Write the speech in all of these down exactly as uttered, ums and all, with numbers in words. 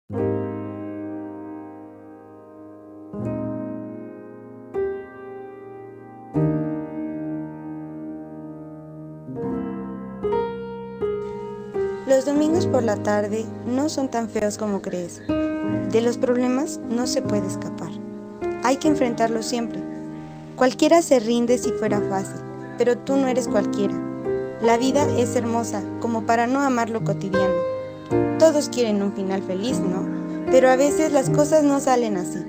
Los domingos por la tarde no son tan feos como crees. De los problemas no se puede escapar. Hay que enfrentarlos siempre. Cualquiera se rinde si fuera fácil, pero tú no eres cualquiera. La vida es hermosa como para no amar lo cotidiano. Todos quieren un final feliz, ¿no? Pero a veces las cosas no salen así.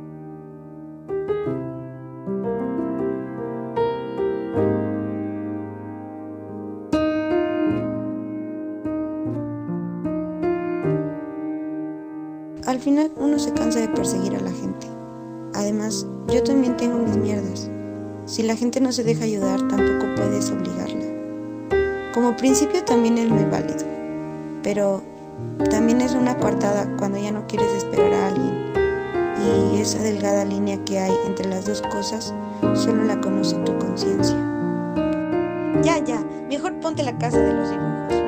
Al final uno se cansa de perseguir a la gente. Además, yo también tengo mis mierdas. Si la gente no se deja ayudar, tampoco puedes obligarla. Como principio también es muy válido, pero también es una coartada cuando ya no quieres esperar a alguien. Y esa delgada línea que hay entre las dos cosas, solo la conoce tu conciencia. Ya, ya, mejor ponte la casa de los dibujos.